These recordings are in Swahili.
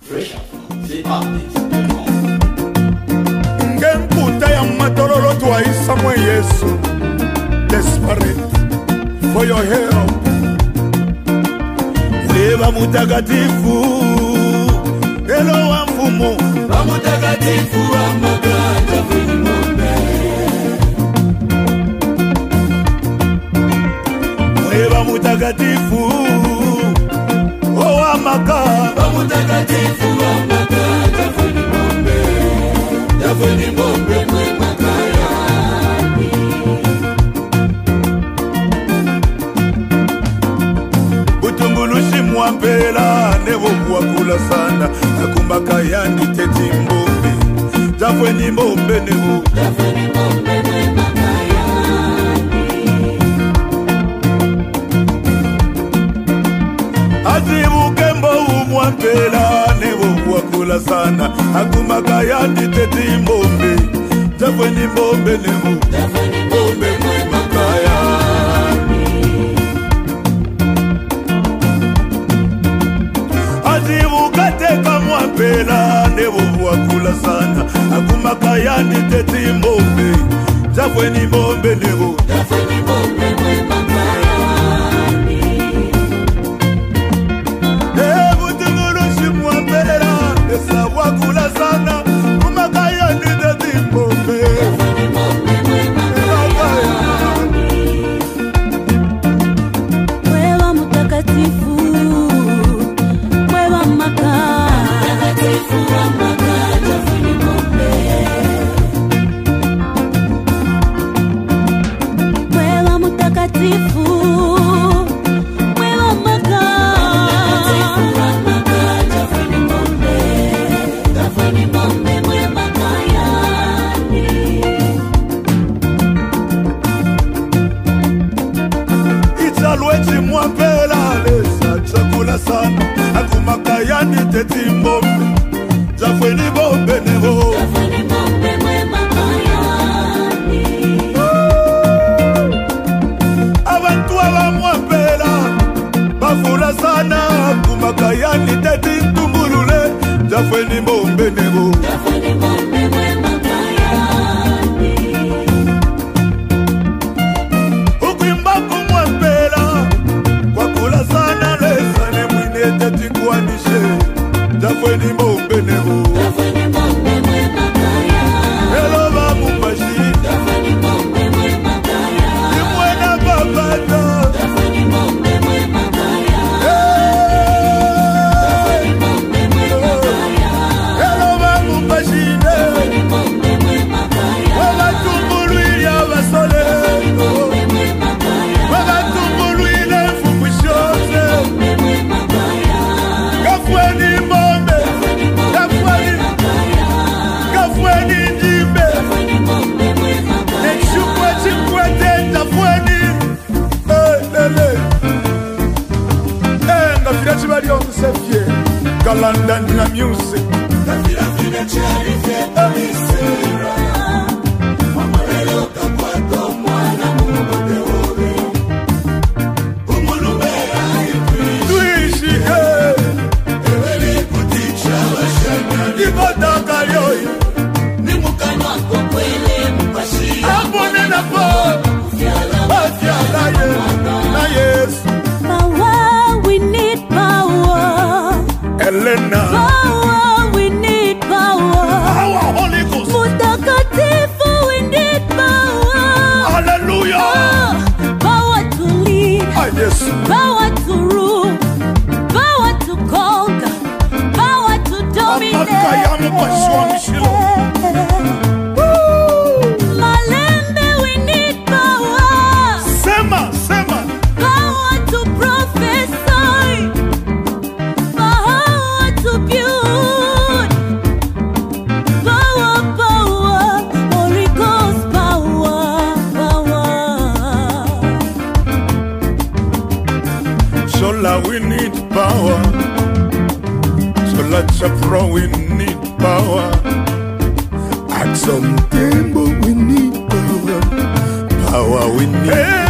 Ngemputa ya matololo twaisa mwe Yesu. Desperate for your help. Weba mutakatifu Elo wa mfumo Wa mutakatifu wa maganja vini mombe. Weba mutakatifu O wa maka Wa mutakatifu wa maganja vini mombe. Javini mombe mwe makayani. Butumbulushi mwampela Nevo kuwakula sana Akumbaka yandi teti mbombe Javini mombe nevo Javini mombe mwe makayani. Azibu kembo umwampela Nevo kuwakula sana Akumbaka yandi teti mbombe Javini mombe nevo Javini mombe mwe makayani. Azibu kateka mwampela Nevo kuwakula sana Akumbaka yandi teti mbombe Javini mombe nevo Javini mombe mwe makayani. Butumbulushi mwampela Esa wakula sana Akumbaka yandi teti mbombe Javini mombe mwe makayani. Wewe mutakatifu, wewe maka, Mutakatifu wa maganja vini mombe. wewe mutakatifu, wewe maka, Mutakatifu wa maganja vini mombe. Javini mombe mwe makayani. Italwechi mwampela Lesa chakula sana Akumaka yandi teti mbombe Jafweni bombe nevo Javini mombe mwe makayani. Abantu abamwampela Bafula sana Akumaka yandi teti ntumbulule Jafweni bombe nevo Javini mombe mwe makayani. Ukwimba kumwampela Kwa kula sana Lesa ne mwine teti kuanishe Jafweni bombe nevo Javini mombe mwe makayani. Hello bamubashi Javini mombe mwe makayani. Imwena babata Javini mombe mwe makayani. Javini mombe mwe makayani. Hello bamubashine Javini mombe mwe makayani. Wabatumbulwile abasole Javini mombe mwe makayani. Wabatumbulwile mfumushoze Mombe mwe makayani. Kafweni mombe Javini mombe mwe Kafweni makayani. Kafweni njimbe Javini mombe mwe makayani. Nechukwe chikwete Kafweni lele Ngafira chibali omusefye Kalanda na music Kafira fina chari feta misera. Mamarelo kapwato mwana mubode ove. Umulumera ikri. Tuishi Eweli kuticha washana. Ibotaka yoyi Ni mukanywa kwa kwele mpashi. Abone na po Ufyala Afyala na Yesu power, we need power, Elena power, we need power, Our Holy Ghost mutakatifu, we need power, Hallelujah power to lead, Yes power to rule, power to conquer, power to Amakayamu Pashwa Mishilo Malembe, we need power, Sema power to prophesy, power to build, power, Holy Ghost power. Shola we need power Shola Chapro we need power Axon Tembo we need power Power we need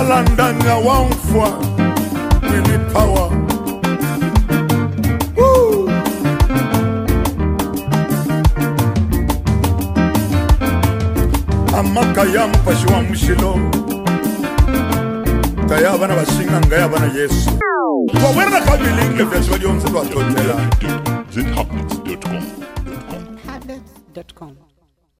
Balandanya wamfwa Winnie Power. Woo! Amaka yampashi wa mshilo Kaya bana bashinga ngaya bana Yesu Kwa wera kabilinge vya chwa jonze kwa totela zhapnets.com. Habits.com